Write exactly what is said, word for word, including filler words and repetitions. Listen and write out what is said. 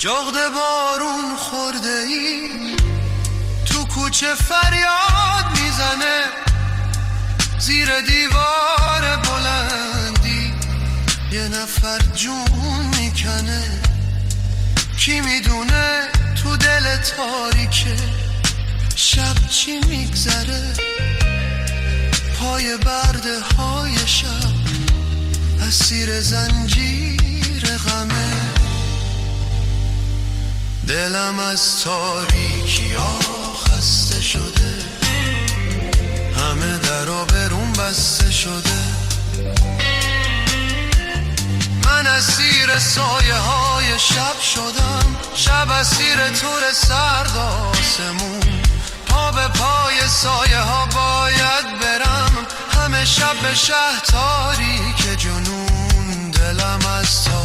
جغد بارون خورده ای تو کوچه فریاد میزنه، زیر دیوار بلندی یه نفر جون میکنه. کی میدونه تو دل تاریکه شب چی میگذره، پای برده های شب اسیر زنجیر غمه. دلم از تاریکی ها خسته شده، همه در و برون بسته شده. من اسیر سایه های شب شدم، شب اسیر تور سرد آسمون. پا به پای سایه ها باید برم، همه شب به شه تاریک جنون. دلم از تاریک